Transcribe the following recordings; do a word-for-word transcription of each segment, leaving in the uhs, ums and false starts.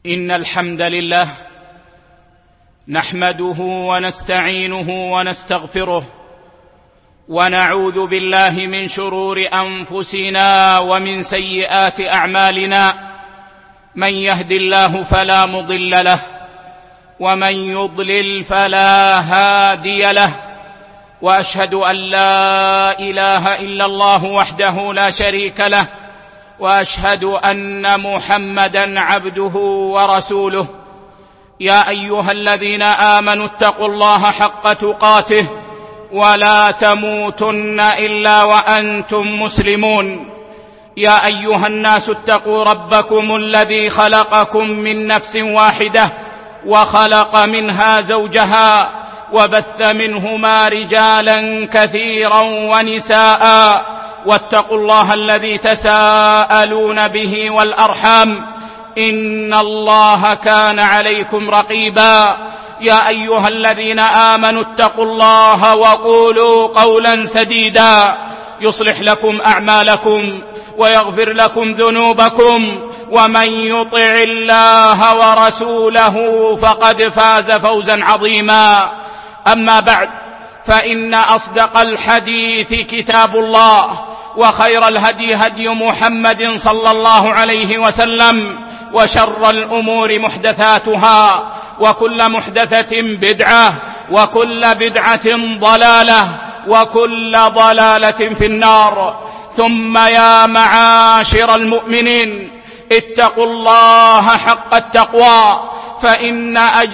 إن الحمد لله نحمده ونستعينه ونستغفره ونعوذ بالله من شرور أنفسنا ومن سيئات أعمالنا. من يهد الله فلا مضل له ومن يضلل فلا هادي له، وأشهد أن لا إله إلا الله وحده لا شريك له، وأشهد أن محمدًا عبده ورسوله. يا أيها الذين آمنوا اتقوا الله حق تقاته ولا تموتن إلا وأنتم مسلمون. يا أيها الناس اتقوا ربكم الذي خلقكم من نفس واحدة وخلق منها زوجها وبث منهما رجالا كثيرا ونساء، واتقوا الله الذي تساءلون به والأرحام إن الله كان عليكم رقيبا. يا أيها الذين آمنوا اتقوا الله وقولوا قولا سديدا يصلح لكم أعمالكم ويغفر لكم ذنوبكم، ومن يطع الله ورسوله فقد فاز فوزا عظيما. أما بعد، فإن أصدق الحديث كتاب الله، وخير الهدي هدي محمد صلى الله عليه وسلم، وشر الأمور محدثاتها، وكل محدثة بدعة، وكل بدعة ضلالة، وكل ضلالة في النار. ثم يا معاشر المؤمنين، اتقوا الله حق التقوى، فإن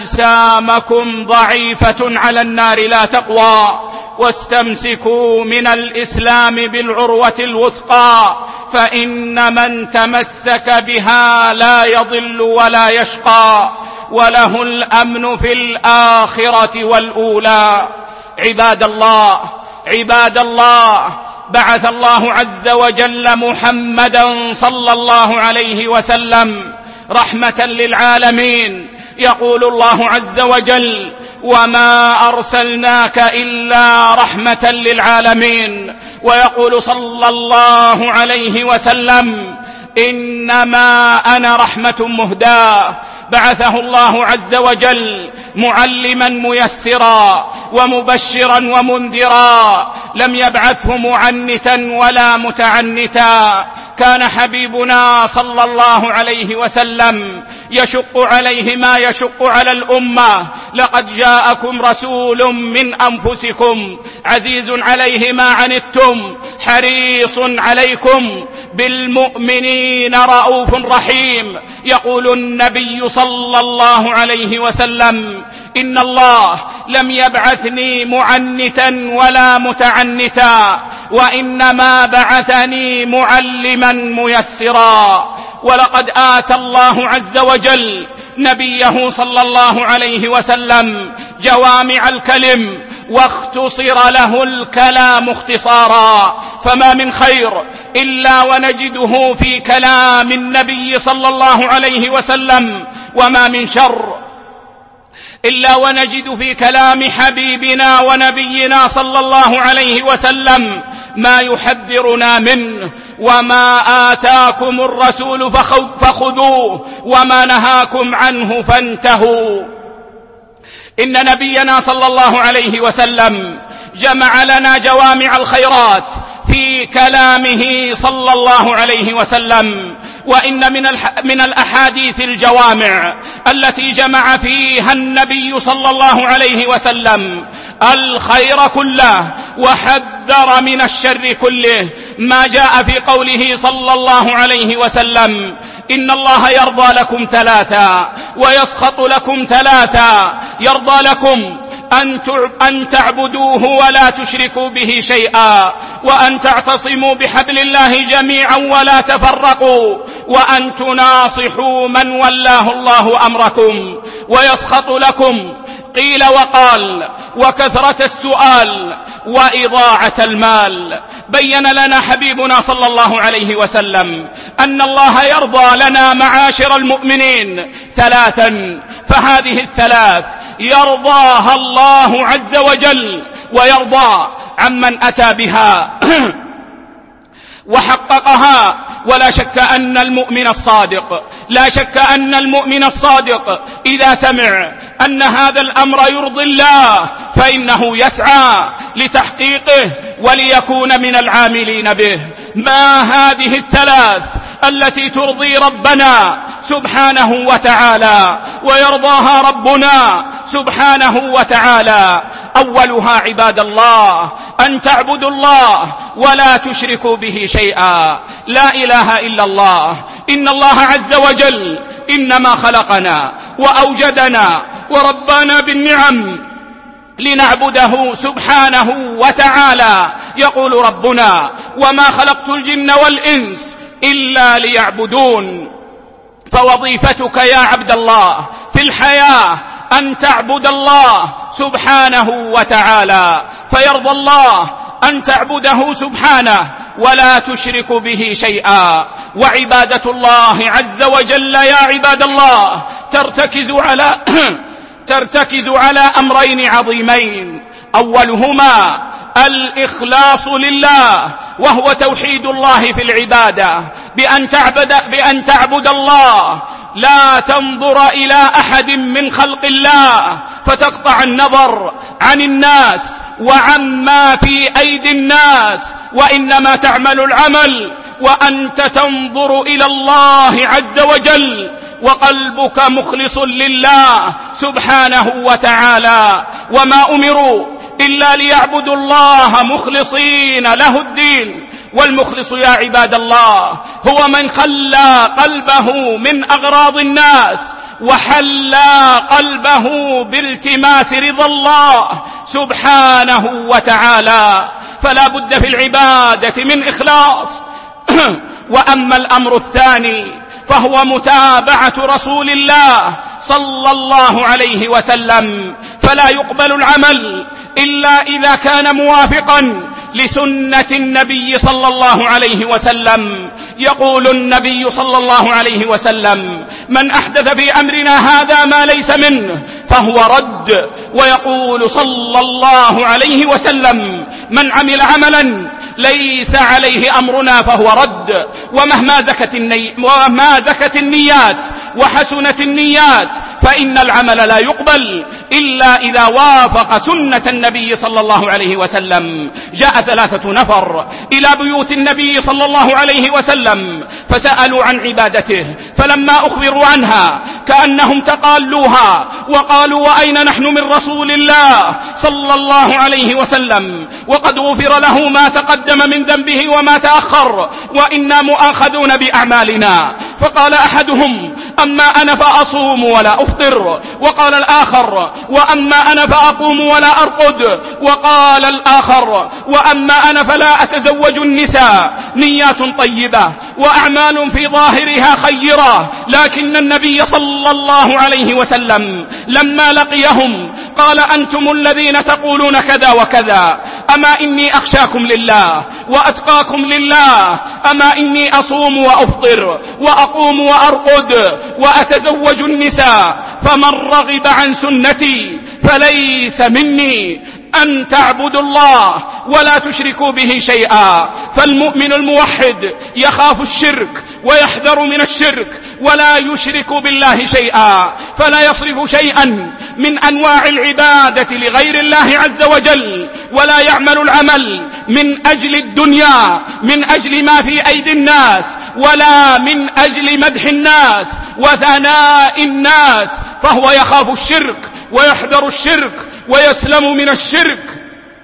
أجسامكم ضعيفة على النار لا تقوى. واستمسكوا من الإسلام بالعروة الوثقى، فإن من تمسك بها لا يضل ولا يشقى، وله الأمن في الآخرة والأولى. عباد الله عباد الله بعث الله عز وجل محمدا صلى الله عليه وسلم رحمة للعالمين. يقول الله عز وجل: وما أرسلناك إلا رحمة للعالمين. ويقول صلى الله عليه وسلم: إنما أنا رحمة مهداة. بعثه الله عز وجل معلما ميسرا ومبشرا ومنذرا، لم يبعثه معنتا ولا متعنتا. كان حبيبنا صلى الله عليه وسلم يشق عليه ما يشق على الأمة: لقد جاءكم رسول من أنفسكم عزيز عليه ما عنتم حريص عليكم بالمؤمنين رؤوف رحيم. يقول النبي صلى الله عليه وسلم: إن الله لم يبعثني معنتا ولا متعنتا، وإنما بعثني معلما ميسرا. ولقد آتى الله عز وجل نبيه صلى الله عليه وسلم جوامع الكلم، واختصر له الكلام اختصارا. فما من خير إلا ونجده في كلام النبي صلى الله عليه وسلم، وما من شر إلا ونجد في كلام حبيبنا ونبينا صلى الله عليه وسلم ما يحذرنا منه. وما آتاكم الرسول فخذوه وما نهاكم عنه فانتهوا. إن نبينا صلى الله عليه وسلم جمع لنا جوامع الخيرات في كلامه صلى الله عليه وسلم. وإن من, من الأحاديث الجوامع التي جمع فيها النبي صلى الله عليه وسلم الخير كله وحذر من الشر كله ما جاء في قوله صلى الله عليه وسلم: إن الله يرضى لكم ثلاثا ويسخط لكم ثلاثا. يرضى لكم أن تعبدوه ولا تشركوا به شيئا، وأن تعتصموا بحبل الله جميعا ولا تفرقوا، وأن تناصحوا من ولاه الله أمركم. ويسخط لكم قيل وقال وكثرة السؤال وإضاعة المال. بين لنا حبيبنا صلى الله عليه وسلم أن الله يرضى لنا معاشر المؤمنين ثلاثا، فهذه الثلاث يرضاها الله عز وجل ويرضى عمن أتى بها. وحققها. ولا شك أن المؤمن الصادق لا شك أن المؤمن الصادق إذا سمع أن هذا الأمر يرضي الله فإنه يسعى لتحقيقه وليكون من العاملين به. ما هذه الثلاث التي ترضي ربنا سبحانه وتعالى ويرضاها ربنا سبحانه وتعالى؟ أولها عباد الله أن تعبدوا الله ولا تشركوا به شيئا. لا إله إلا الله. إن الله عز وجل إنما خلقنا وأوجدنا وربنا بالنعم لنعبده سبحانه وتعالى. يقول ربنا: وما خلقت الجن والإنس إلا ليعبدون. فوظيفتك يا عبد الله في الحياة أن تعبد الله سبحانه وتعالى، فيرضى الله أن تعبده سبحانه ولا تشرك به شيئا. وعبادة الله عز وجل يا عباد الله ترتكز على ترتكز على أمرين عظيمين. أولهما الإخلاص لله، وهو توحيد الله في العبادة، بأن تعبد, بأن تعبد الله لا تنظر إلى أحد من خلق الله فتقطع النظر عن الناس وعما في أيدي الناس، وإنما تعمل العمل وأنت تنظر إلى الله عز وجل وقلبك مخلص لله سبحانه وتعالى. وما أمروا إلا ليعبدوا الله مخلصين له الدين. والمخلص يا عباد الله هو من خلى قلبه من أغراض الناس وحلى قلبه بالتماس رضا الله سبحانه وتعالى. فلا بد في العبادة من إخلاص. وأما الأمر الثاني فهو متابعة رسول الله صلى الله عليه وسلم، فلا يقبل العمل إلا إذا كان موافقا لسنة النبي صلى الله عليه وسلم. يقول النبي صلى الله عليه وسلم: من أحدث في أمرنا هذا ما ليس منه فهو رد. ويقول صلى الله عليه وسلم: من عمل عملا ليس عليه أمرنا فهو رد. ومهما زكت, الني... ومهما زكت النيات وحسنت النيات فإن العمل لا يقبل إلا إذا وافق سنة النبي صلى الله عليه وسلم. جاء ثلاثة نفر إلى بيوت النبي صلى الله عليه وسلم فسألوا عن عبادته، فلما أخبروا عنها كأنهم تقالوها وقالوا: وأين نحن من رسول الله صلى الله عليه وسلم وقد غفر له ما تقدم من ذنبه وما تأخر وإنا مؤاخذون بأعمالنا؟ فقال أحدهم: أما أنا فأصوم ولا أفطر. وقال الآخر: وأما أنا فأقوم ولا أرقد. وقال الآخر: وأما أنا فلا أتزوج النساء. نيات طيبة وأعمال في ظاهرها خيرة، لكن النبي صلى الله عليه وسلم لما لقيهم قال: أنتم الذين تقولون كذا وكذا، أما إني أخشاكم لله وأتقاكم لله، أما إني أصوم وأفطر وأقوم وأرقد وأتزوج النساء، فمن رغب عن سنتي فليس مني. أن تعبدوا الله ولا تشركوا به شيئا. فالمؤمن الموحد يخاف الشرك ويحذر من الشرك ولا يشرك بالله شيئا، فلا يصرف شيئا من أنواع العبادة لغير الله عز وجل، ولا يعمل العمل من أجل الدنيا، من أجل ما في أيدي الناس، ولا من أجل مدح الناس وثناء الناس، فهو يخاف الشرك ويحذر الشرك ويسلم من الشرك،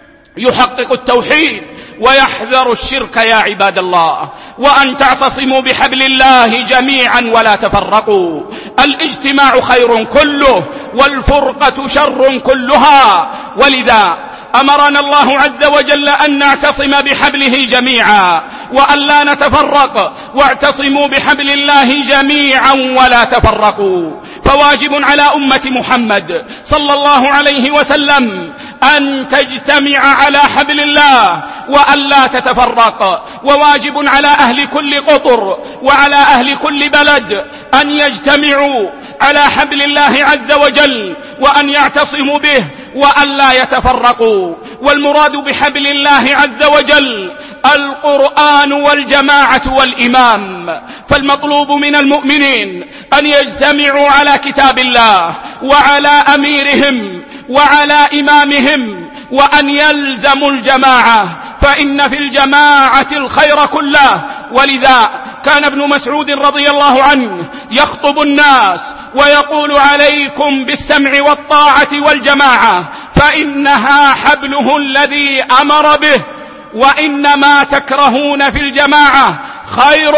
يحقق التوحيد ويحذر الشرك يا عباد الله. وأن تعتصموا بحبل الله جميعا ولا تفرقوا. الاجتماع خير كله والفرقة شر كلها، ولذا أمرنا الله عز وجل أن نعتصم بحبله جميعا وأن لا نتفرق. واعتصموا بحبل الله جميعا ولا تفرقوا. فواجب على أمة محمد صلى الله عليه وسلم أن تجتمع على حبل الله وأن لا تتفرق. وواجب على أهل كل قطر وعلى أهل كل بلد أن يجتمعوا على حبل الله عز وجل وأن يعتصموا به وأن لا يتفرقوا. والمراد بحبل الله عز وجل القرآن والجماعة والإمام. فالمطلوب من المؤمنين أن يجتمعوا على كتاب الله وعلى أميرهم وعلى إمامهم وأن يلزموا الجماعة، فإن في الجماعة الخير كله. ولذا كان ابن مسعود رضي الله عنه يخطب الناس ويقول: عليكم بالسمع والطاعة والجماعة فإنها حبله الذي أمر به، وإنما تكرهون في الجماعة خير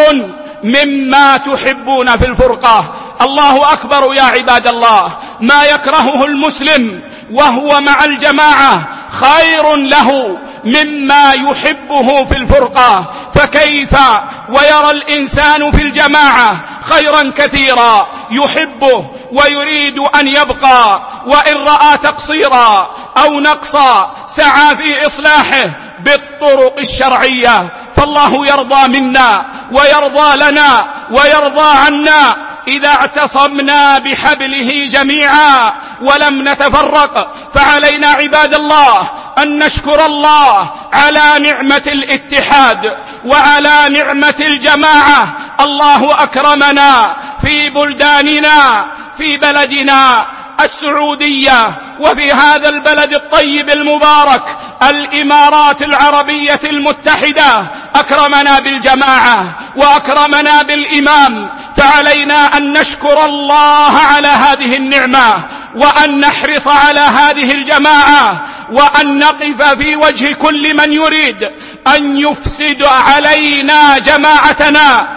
مما تحبون في الفرقة. الله أكبر يا عباد الله، ما يكرهه المسلم وهو مع الجماعة خير له مما يحبه في الفرقة. فكيف ويرى الإنسان في الجماعة خيرا كثيرا يحبه ويريد أن يبقى، وإن رأى تقصيرا أو نقصا سعى في إصلاحه بالطرق الشرعية. فالله يرضى منا ويرضى لنا ويرضى عنا إذا اعتصمنا بحبله جميعا ولم نتفرق. فعلينا عباد الله أن نشكر الله على نعمة الاتحاد وعلى نعمة الجماعة. الله أكرمنا في بلداننا، في بلدنا السعودية وفي هذا البلد الطيب المبارك الإمارات العربية المتحدة، أكرمنا بالجماعة وأكرمنا بالإمام. فعلينا أن نشكر الله على هذه النعمة وأن نحرص على هذه الجماعة وأن نقف في وجه كل من يريد أن يفسد علينا جماعتنا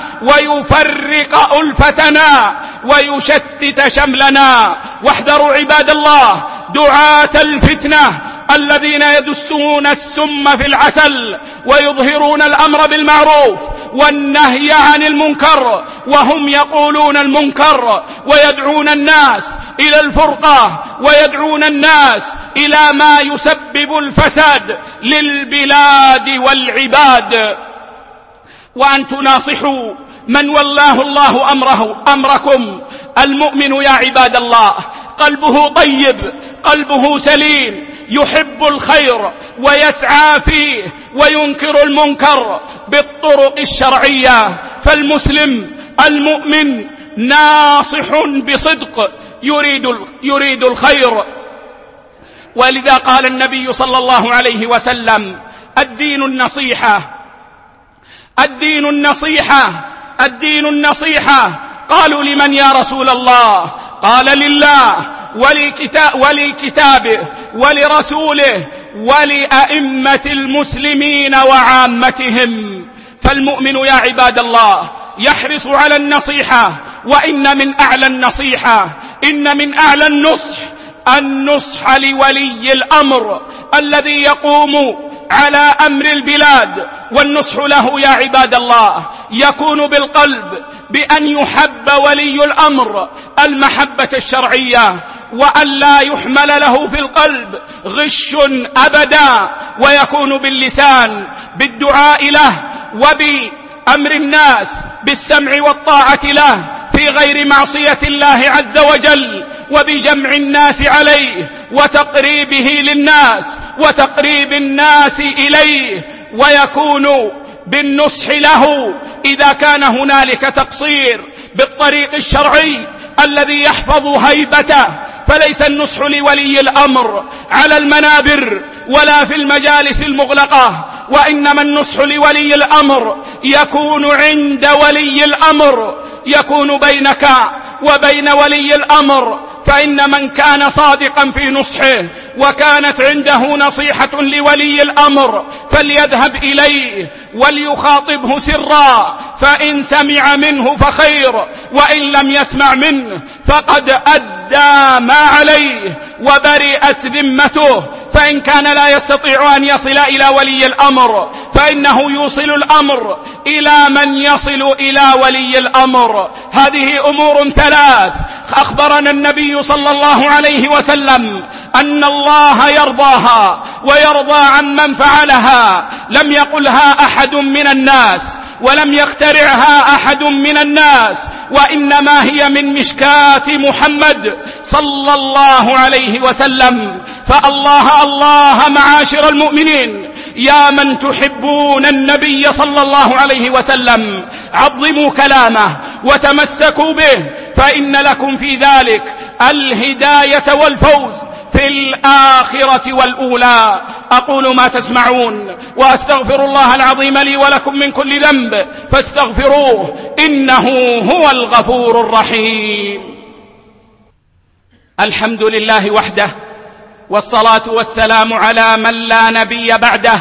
ويفرق ألفتنا ويشتت شملنا. واحذروا عباد الله دعاة الفتنة الذين يدسون السم في العسل ويظهرون الأمر بالمعروف والنهي عن المنكر، وهم يقولون المنكر ويدعون الناس إلى الفرقة ويدعون الناس إلى ما يسبب الفساد للبلاد والعباد. وأن تناصحوا من والله الله أمره أمركم. المؤمن يا عباد الله قلبه طيب، قلبه سليم، يحب الخير ويسعى فيه وينكر المنكر بالطرق الشرعية. فالمسلم المؤمن ناصح بصدق يريد يريد الخير. ولذا قال النبي صلى الله عليه وسلم: الدين النصيحة، الدين النصيحة، الدين النصيحة. قالوا: لمن يا رسول الله؟ قال: لله ولكتابه ولرسوله ولأئمة المسلمين وعامتهم. فالمؤمن يا عباد الله يحرص على النصيحة، وإن من أعلى النصيحة إن من أعلى النصح النصح لولي الأمر الذي يقوم على أمر البلاد. والنصح له يا عباد الله يكون بالقلب بأن يحب ولي الأمر المحبة الشرعية، وأن لا يحمل له في القلب غش أبدا، ويكون باللسان بالدعاء له وبأمر الناس بالسمع والطاعة له في غير معصية الله عز وجل، وبجمع الناس عليه وتقريبه للناس وتقريب الناس إليه، ويكون بالنصح له إذا كان هنالك تقصير بالطريق الشرعي الذي يحفظ هيبته. فليس النصح لولي الأمر على المنابر ولا في المجالس المغلقة، وإنما النصح لولي الأمر يكون عند ولي الأمر، يكون بينك وبين ولي الأمر. فإن من كان صادقا في نصحه وكانت عنده نصيحة لولي الأمر فليذهب إليه وليخاطبه سرا، فإن سمع منه فخير، وإن لم يسمع منه فقد أدى ما عليه وبرئت ذمته. فإن كان لا يستطيع أن يصل إلى ولي الأمر فإنه يوصل الأمر إلى من يصل إلى ولي الأمر. هذه أمور ثلاث أخبرنا النبي صلى الله عليه وسلم أن الله يرضاها ويرضى عن من فعلها. لم يقلها أحد من الناس ولم يخترعها أحد من الناس، وإنما هي من مشكاة محمد صلى الله عليه وسلم. فالله الله معاشر المؤمنين، يا من تحبون النبي صلى الله عليه وسلم، عظموا كلامه وتمسكوا به، فإن لكم في ذلك الهداية والفوز في الآخرة والأولى. أقول ما تسمعون وأستغفر الله العظيم لي ولكم من كل ذنب فاستغفروه إنه هو الغفور الرحيم. الحمد لله وحده، والصلاة والسلام على من لا نبي بعده.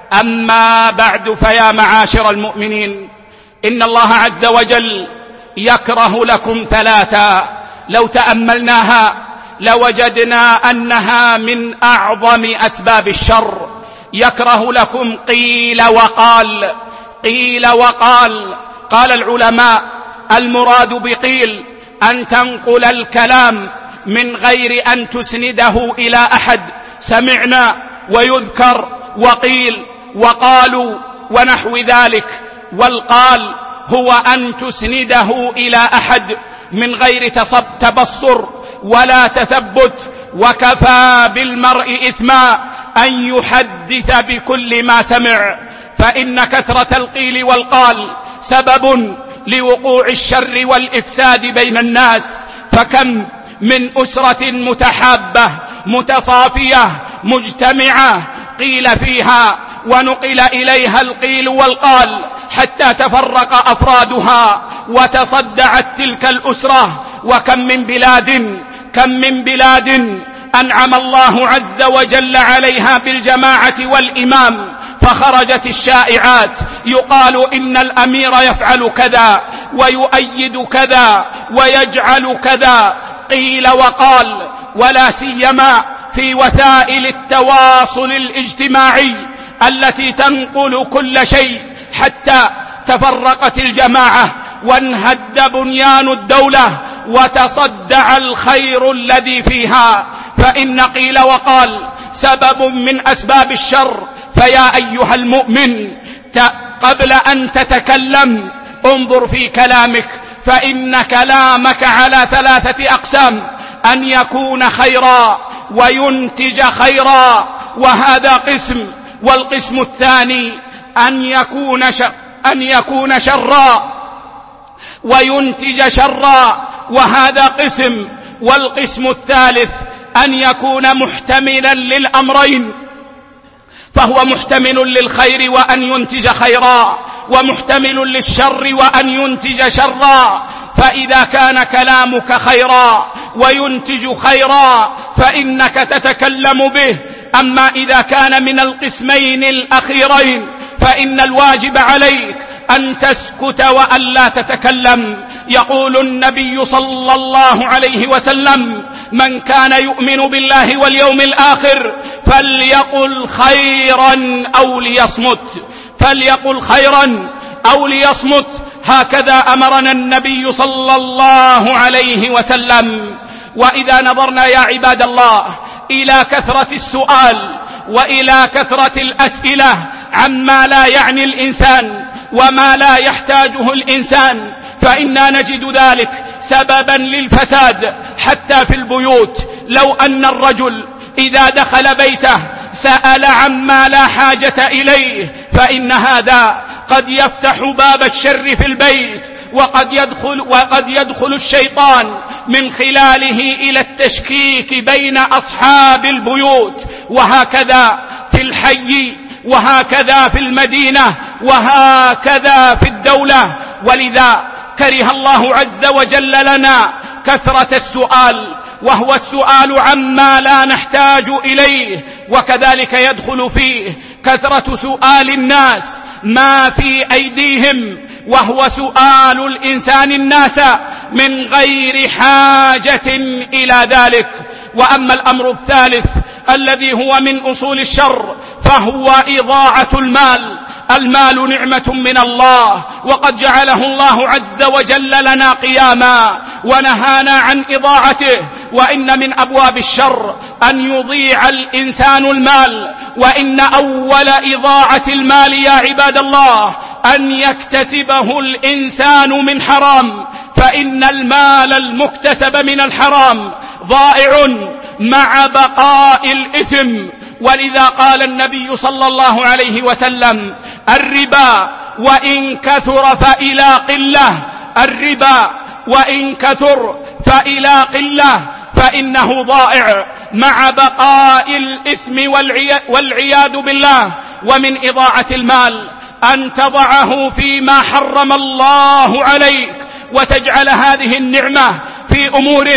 أما بعد، فيا معاشر المؤمنين، إن الله عز وجل يكره لكم ثلاثا لو تأملناها لوجدنا أنها من أعظم أسباب الشر. يكره لكم قيل وقال. قيل وقال، قال العلماء المراد بقيل أن تنقل الكلام من غير أن تسنده إلى أحد. سمعنا ويذكر وقيل وقالوا ونحو ذلك. والقال هو أن تسنده إلى أحد من غير تبصر ولا تثبت. وكفى بالمرء إثما أن يحدث بكل ما سمع، فإن كثرة القيل والقال سبب لوقوع الشر والإفساد بين الناس. فكم من أسرة متحابة متصافية مجتمعة قيل فيها ونقل إليها القيل والقال حتى تفرق أفرادها وتصدعت تلك الأسرة. وكم من بلاد كم من بلاد أنعم الله عز وجل عليها بالجماعة والإمام، فخرجت الشائعات يقال إن الأمير يفعل كذا ويؤيد كذا ويجعل كذا. قيل وقال، ولا سيما في وسائل التواصل الاجتماعي التي تنقل كل شيء، حتى تفرقت الجماعة وانهد بنيان الدولة وتصدع الخير الذي فيها. فإن قيل وقال سبب من أسباب الشر. فيا أيها المؤمن، قبل أن تتكلم انظر في كلامك، فإن كلامك على ثلاثة أقسام: أن يكون خيرا وينتج خيرا، وهذا قسم. والقسم الثاني أن يكون ش... أن يكون شرا وينتج شرا، وهذا قسم. والقسم الثالث أن يكون محتملا للأمرين، فهو محتمل للخير وأن ينتج خيرا، ومحتمل للشر وأن ينتج شرا. فإذا كان كلامك خيرا وينتج خيرا فإنك تتكلم به. أما إذا كان من القسمين الأخيرين فإن الواجب عليك أن تسكت وأن لا تتكلم. يقول النبي صلى الله عليه وسلم: من كان يؤمن بالله واليوم الآخر فليقل خيرا أو ليصمت، فليقل خيرا أو ليصمت. هكذا أمرنا النبي صلى الله عليه وسلم. وإذا نظرنا يا عباد الله إلى كثرة السؤال وإلى كثرة الأسئلة عما لا يعني الإنسان وما لا يحتاجه الإنسان، فإنا نجد ذلك سببا للفساد حتى في البيوت. لو أن الرجل إذا دخل بيته سأل عما لا حاجة إليه فإن هذا قد يفتح باب الشر في البيت، وقد يدخل, وقد يدخل الشيطان من خلاله إلى التشكيك بين أصحاب البيوت. وهكذا في الحي، وهكذا في المدينة، وهكذا في الدولة. ولذا كره الله عز وجل لنا كثرة السؤال، وهو السؤال عما لا نحتاج إليه. وكذلك يدخل فيه كثرة سؤال الناس ما في أيديهم، وهو سؤال الإنسان الناس من غير حاجة إلى ذلك. وأما الأمر الثالث الذي هو من أصول الشر فهو إضاعة المال. المال نعمة من الله، وقد جعله الله عز وجل لنا قياما ونهانا عن إضاعته. وإن من أبواب الشر أن يضيع الإنسان المال. وإن أول إضاعة المال يا عباد الله أن يكتسبه الإنسان من حرام، فإن المال المكتسب من الحرام ضائع مع بقاء الإثم. ولذا قال النبي صلى الله عليه وسلم: الربا وإن كثر فإلى قلة، الربا وإن كثر فإلى قلة، فإنه ضائع مع بقاء الإثم والعياذ بالله. ومن إضاعة المال أن تضعه فيما حرم الله عليك، وتجعل هذه النعمة في أمور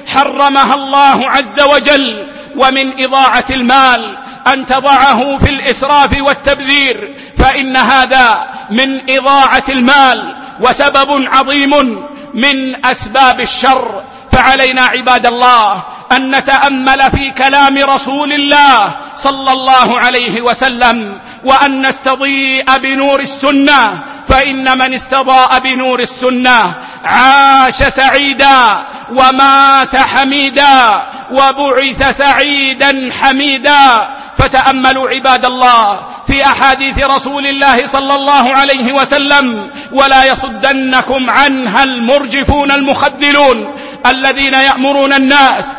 حرمها الله عز وجل. ومن إضاعة المال أن تضعه في الإسراف والتبذير، فإن هذا من إضاعة المال وسبب عظيم من أسباب الشر. فعلينا عباد الله أن نتأمل في كلام رسول الله صلى الله عليه وسلم، وأن نستضيء بنور السنة، فإن من استضاء بنور السنة عاش سعيدا ومات حميدا وبعث سعيدا حميدا. فتأملوا عباد الله في أحاديث رسول الله صلى الله عليه وسلم، ولا يصدنكم عنها المرجفون المخذلون الذين يأمرون الناس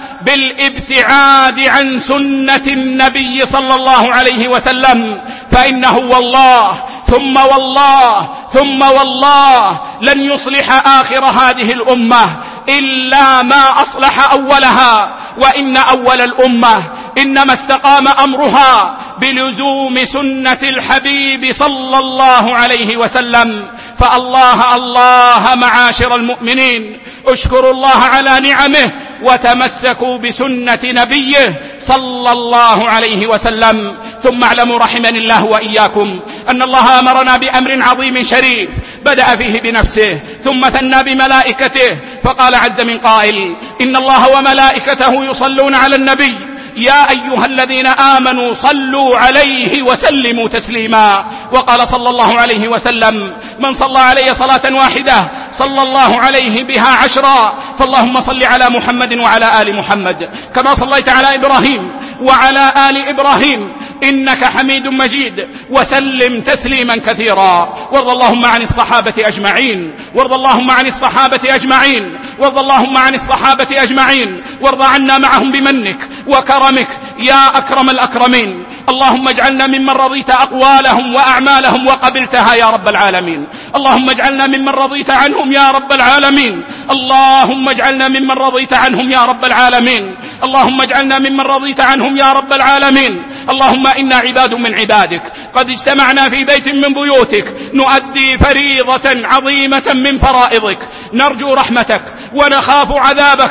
بالابتعاد عن سنة النبي صلى الله عليه وسلم، فإنه والله ثم والله ثم والله لن يصلح آخر هذه الأمة إلا ما أصلح أولها. وإن أول الأمة إنما استقام أمرها بلزوم سنة الحبيب صلى الله عليه وسلم. فالله الله معاشر المؤمنين، اشكروا الله على نعمه وتمسكوا بسنة نبيه صلى الله عليه وسلم. ثم اعلموا رحمني الله وإياكم أن الله أمرنا بأمر عظيم شريف بدأ فيه بنفسه ثم ثنى بملائكته، فقال عز من قائل: إن الله وملائكته يصلون على النبي يا أيها الذين آمنوا صلوا عليه وسلموا تسليما. وقال صلى الله عليه وسلم: من صلى علي صلاة واحدة صلى الله عليه بها عشرا. فاللهم صل على محمد وعلى آل محمد كما صليت على إبراهيم وعلى آل إبراهيم إنك حميد مجيد، وسلم تسليما كثيرا. وارض اللهم عن الصحابة أجمعين، وارض اللهم عن الصحابة أجمعين، وارض اللهم عن الصحابة أجمعين، وارض عنا معهم بمنك وكرمك يا أكرم الأكرمين. اللهم اجعلنا ممن رضيت أقوالهم وأعمالهم وقبلتها يا رب العالمين. اللهم اجعلنا ممن رضيت عنهم يا رب العالمين. اللهم اجعلنا ممن رضيت عنهم يا رب العالمين. اللهم اجعلنا ممن رضيت عنهم يا رب العالمين. اللهم إنا عباد من عبادك قد اجتمعنا في بيت من بيوتك نؤدي فريضة عظيمة من فرائضك، نرجو رحمتك ونخاف عذابك.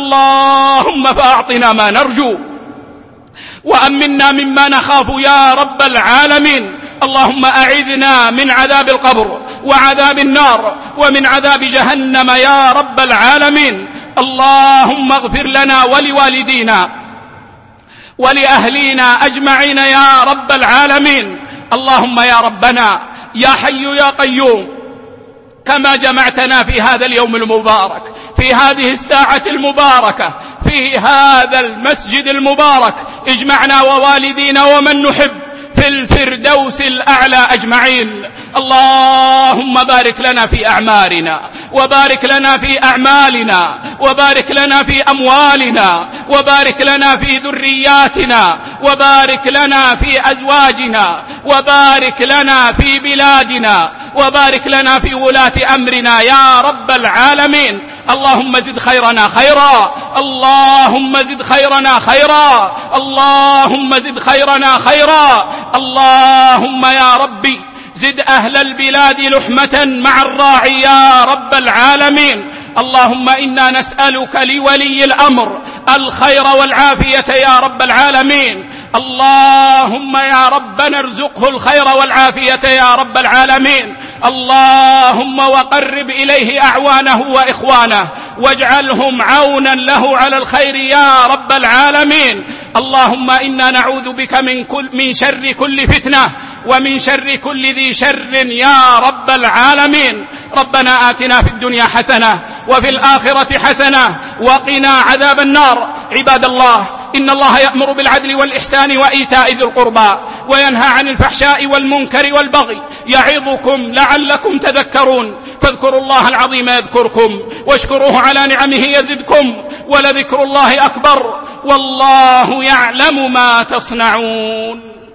اللهم فأعطنا ما نرجو وأمنا مما نخاف يا رب العالمين. اللهم أعذنا من عذاب القبر وعذاب النار ومن عذاب جهنم يا رب العالمين. اللهم اغفر لنا ولوالدينا ولأهلينا أجمعين يا رب العالمين. اللهم يا ربنا يا حي يا قيوم، كما جمعتنا في هذا اليوم المبارك، في هذه الساعة المباركة، في هذا المسجد المبارك، اجمعنا ووالدينا ومن نحب في الفردوس الأعلى أجمعين. اللهم بارك لنا في أعمارنا، وبارك لنا في أعمالنا، وبارك لنا في أموالنا، وبارك لنا في ذرياتنا، وبارك لنا في أزواجنا، وبارك لنا في بلادنا، وبارك لنا في ولاة أمرنا يا رب العالمين. اللهم زد خيرنا خيرا، اللهم زد خيرنا خيرا، اللهم زد خيرنا خيرا. اللهم يا ربي زد أهل البلاد لحمة مع الراعي يا رب العالمين. اللهم إنا نسألك لولي الأمر الخير والعافية يا رب العالمين. اللهم يا ربنا ارزقه الخير والعافية يا رب العالمين. اللهم وقرب إليه أعوانه وإخوانه واجعلهم عونا له على الخير يا رب العالمين. اللهم إنا نعوذ بك من, كل من شر كل فتنة ومن شر كل ذي شر يا رب العالمين. ربنا آتنا في الدنيا حسنة وفي الآخرة حسنة وقنا عذاب النار. عباد الله، إن الله يأمر بالعدل والإحسان وإيتاء ذي القربى وينهى عن الفحشاء والمنكر والبغي يعظكم لعلكم تذكرون فاذكروا الله العظيم يذكركم واشكروه على نعمه يزدكم ولذكر الله أكبر والله يعلم ما تصنعون.